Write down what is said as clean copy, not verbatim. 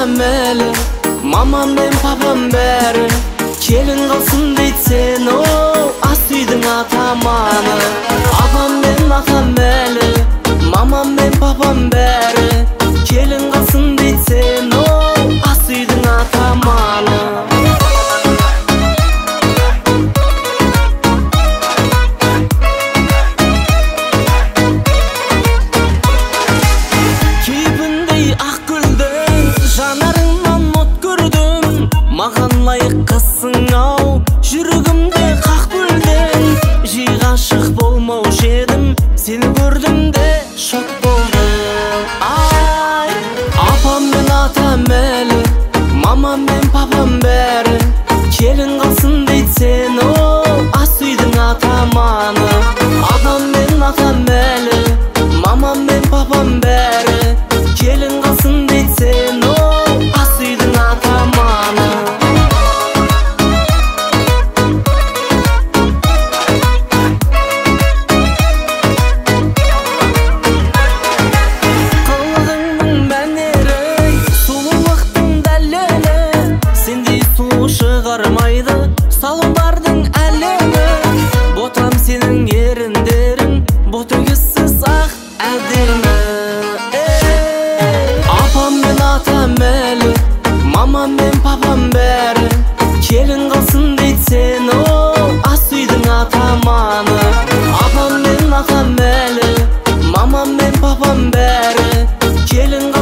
atam eli, mamam men papam bäri. Kelin kalsın deytsen o as üydün atamany. Apam men atam eli, mamam men papam bäri. Kelin kalsın deytsen o as üydün atamany. Mаған лайық қызсың ау, жүрегімде қақ бүлдің. Жиі ғашық болмаушы едім, сені көрдім де шок болдым. Ай, апам мен атам әлі, мамам мен папам бәрі. Келін қалсын дейтсен о, ас үйдің атаманы. Апам мен атам әлі, мамам мен папам бәрі. Келін қалсын дейтсен о, ас үйдің атаманы. Шығармайды салондардың әлемі. Ботам сенің еріндерің, ботөгізсіз ақ әдемі. Апам мен атам әлі, мамам мен папам бәрі. Келін қалсын дейтсен о, ас үйдің атаманы. Апам мен атам әлі, мамам мен папам бәрі. Келін